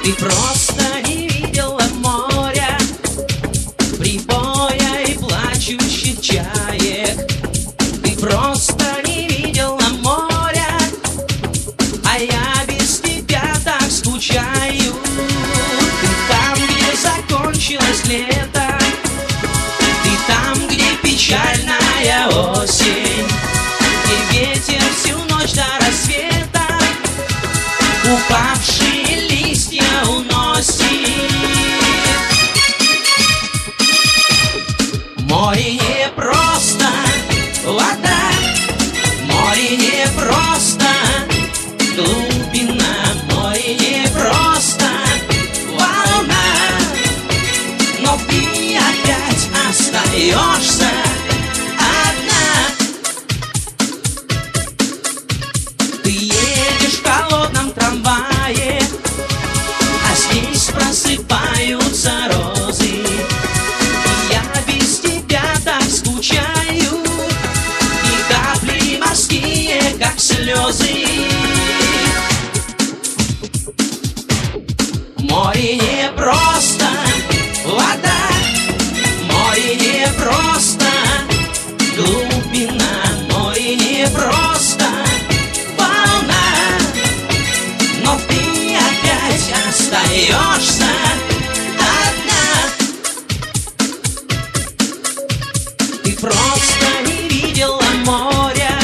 Ты просто не видела моря, прибоя и плачущих чаек. Ты просто не видела моря, а я без тебя так скучаю. Ты там, где закончилось лето, ты там, где печальная осень, где ветер всю ночь до рассвета упавшие листья уносит. Море не просто вода, море не просто глубина, море не просто волна, но ты опять остаешься одна. Ты едешь в холодном трамвае, а здесь просыпаются розы. И я без тебя так скучаю, и капли морские, как слезы. Море не просто вода, море не просто глубина, море не просто волна, но ты опять остаешься одна. Ты просто не видела моря,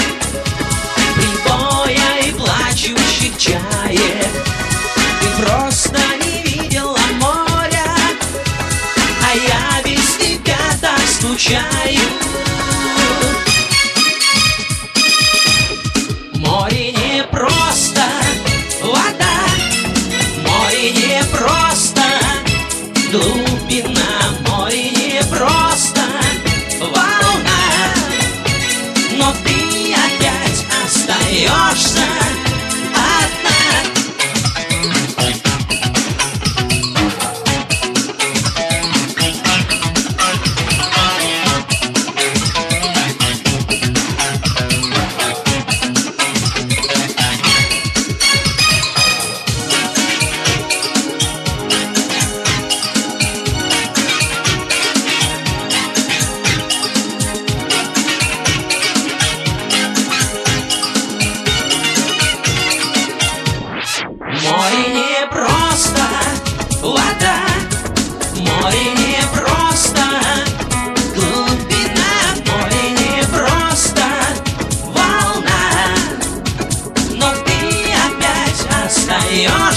прибоя и плачущих чаек. Ты просто не видела моря, а я без тебя так скучаю. Море не просто вода, море не просто глубина, море не просто волна, но ты опять остаешься одна. Море не просто вода, море не просто глубина, море не просто волна, но ты опять остаешься.